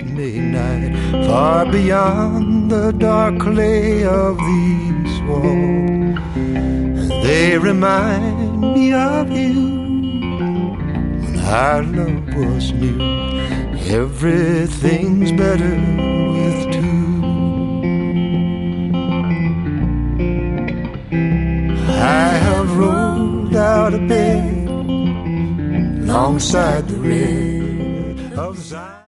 midnight, far beyond the dark clay of these walls. And they remind me of you when our love was new. Everything's better with two. I have rolled out of bed alongside the red of Zion.